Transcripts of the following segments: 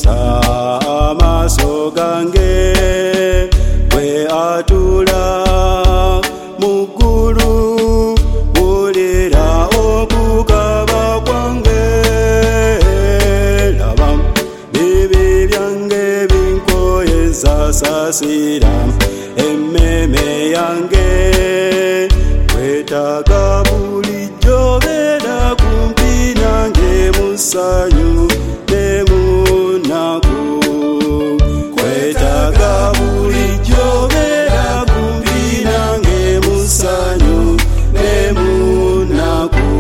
Yisa amaso gange we atula mugulu ulira okugaba kwange laba bibi byange binkoyeza sasira emmeme yange wetaga bulijjo beera kumpi nange musanyu ne munaku kwetaga bulijjo beera kumpi nange musanyu ne munaku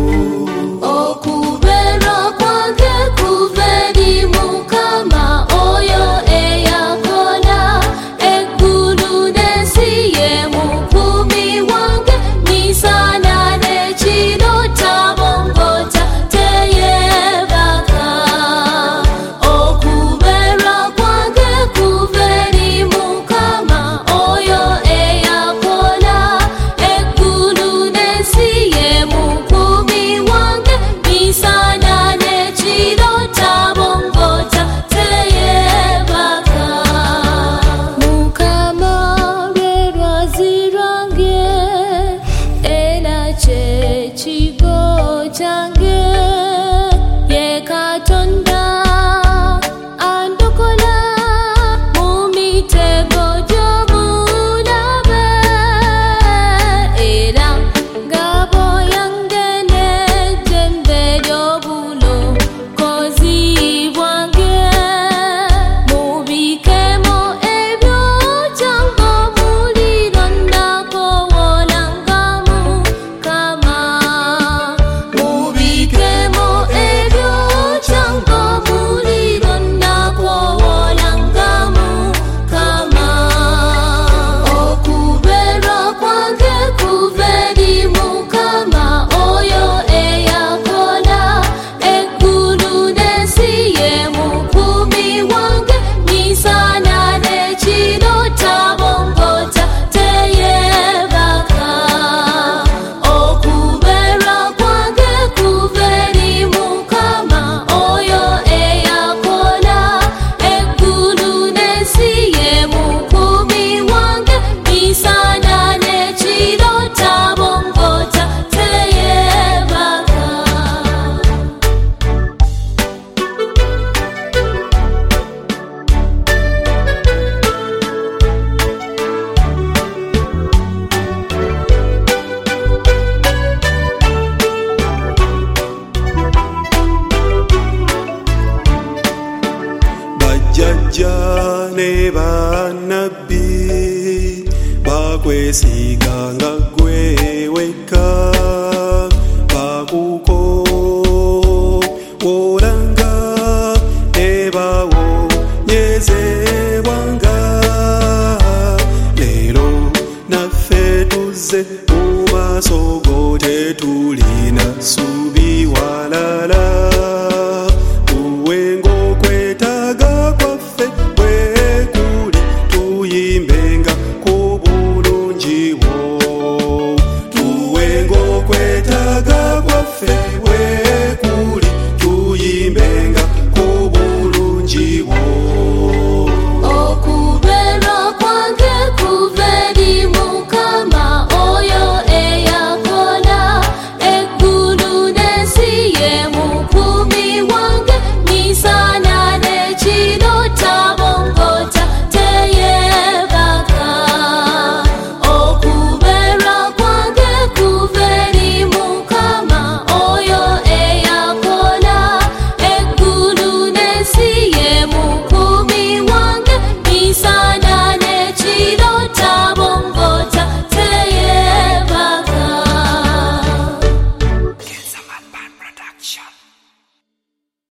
okubeera kwange kuva eri Mukama oyo eyakola eggulu n'ensi ye mukuumi wange misana n'ekiro tabongota teyeebaka okubeera kwange kuva eri Mukama oyo eyakola eggulu n'ensi ye mukuumi wange misana n'ekiro tabongota teyeebaka Mukama lwe lwazi lwange era kye kigo kyange ye Katonda andokola mu mitego gy'obulabe era ngabo yange n'ejjembe ly'obulokozi bwange mubikemo ebyokyanga omuliro nakoowolangamu Mukama mubikemo ebyokyanga omuliro nakoowolangamu Mukama okubeera kwange kuva eri Mukama oyo eyakola eggulu n'ensi ye mukuumi wange misana n'ekiro tabongota teyeebaka okubeera kwange kuva eri Mukama oyo eyakola eggulu n'ensi ye mukuumi wange misana n'ekiro tabongota teyeebaka bajjajja ne bannabbi bakwesiganga ggwe wekka bakukowolanga ne bawonyezebwanga leero naffe tuzze mu maaso go tetulina ssuubi walala tuwe ng'okwetaaga kwaffe bwe kuli tuyimbenga ku bulungi bwo tuwe ng'okwetaaga kwaffe bwe kuli tuyimbenga ku bulungi bwo